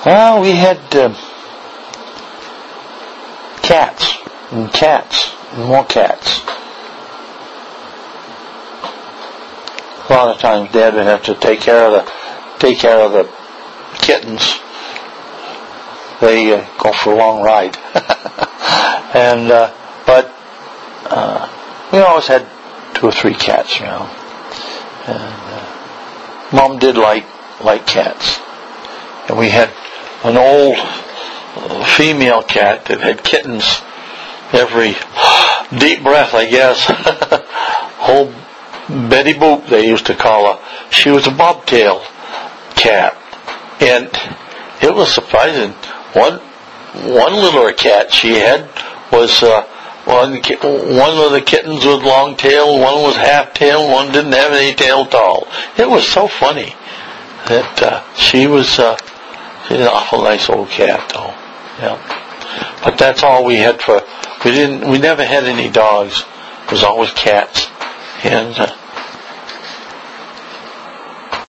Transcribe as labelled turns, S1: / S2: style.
S1: Well, we had cats and more cats. A lot of times Dad would have to take care of the kittens. They go for a long ride. But we always had 2 or 3 cats around. And Mom did like cats. And we had an old female cat that had kittens every deep breath, I guess. Old Betty Boop, they used to call her. She was a bobtail cat. And it was surprising. One little cat she had was one of the kittens was long tail, one was half tail, one didn't have any tail at all. It was so funny that she's an awful nice old cat, though. Yeah. But that's all we had we never had any dogs. It was always cats. And